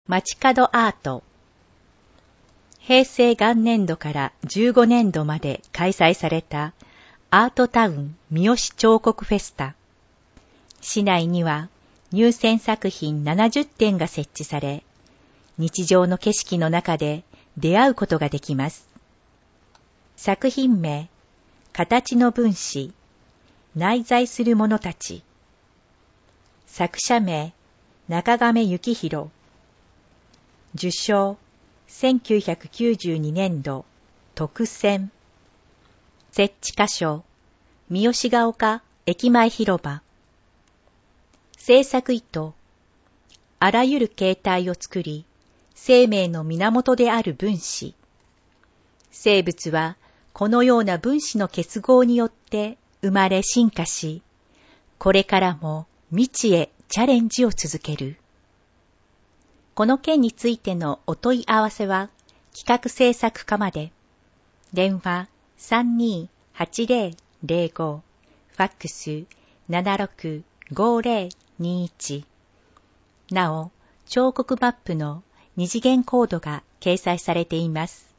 街角アート。平成元年度から15年度まで開催されたアートタウン三好彫刻フェスタ。市内には入選作品70点が設置され、日常の景色の中で出会うことができます。作品名、形の分子、内在する者たち。作者名、中亀幸宏。受賞、1992年度、特選。設置箇所、三好ヶ丘駅前広場。制作意図、あらゆる形態を作り、生命の源である分子。生物はこのような分子の結合によって生まれ進化し、これからも未知へチャレンジを続ける。この件についてのお問い合わせは、企画制作課まで。電話328005、ファックス765021。なお、彫刻マップの二次元コードが掲載されています。